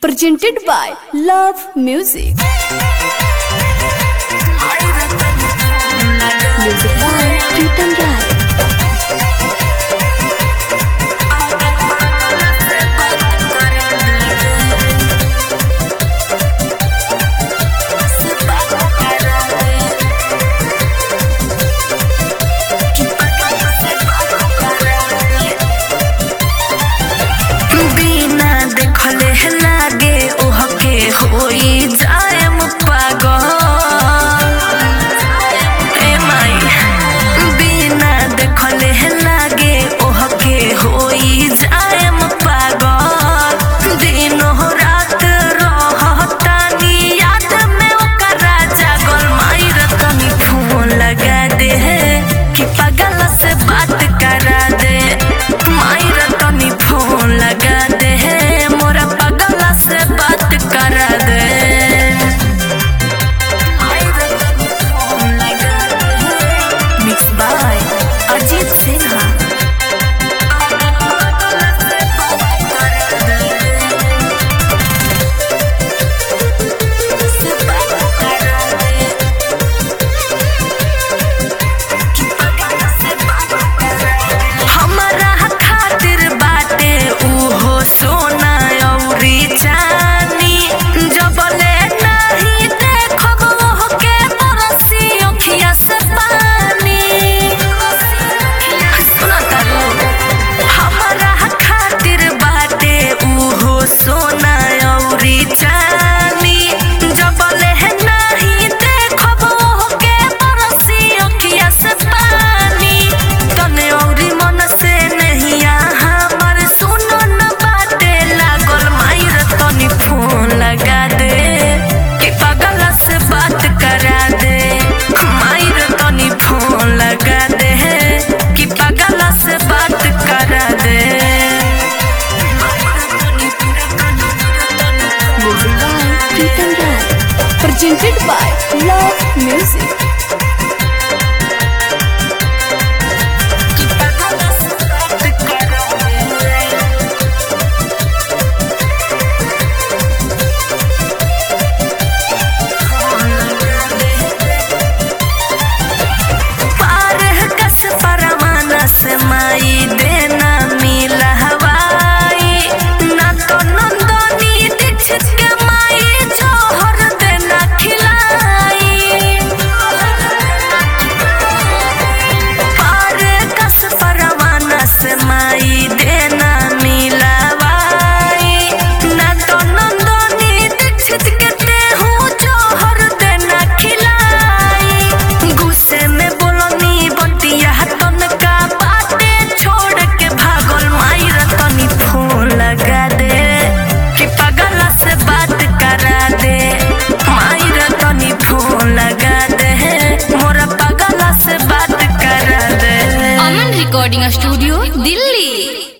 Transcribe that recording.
presented by Love Music. Music by Pritam Rai. लागे ओहके होई जाएम पागल ए माई बिना देखले लागे ओहके होई जाएम पागल दिनो रात रहतानी याद में ओकरा जागल माई रतनी फोन लगा दे कि पागल से बात करा दे माई रतनी फोन लगा दे से बात करा दे मिक्स बाय अजीत सिन्हा हमारा खातिर बाटे उहो सोना Presented by Love Music. से माई देना मिला हवाई ना तो नंदनी दीक्षित के माई जोहर देना खिलाई पार कस परवाना से माई देना मिला हवाई ना तो नंदनी दीक्षित के देहू जोहर देना खिलाई गुस्से में बोलनी बंटिया लगा दे कि पागल से बात करा दे माई रतनी फोन लगा दे मोरा पागल से बात करा दे अमन रिकॉर्डिंग स्टूडियो दिल्ली।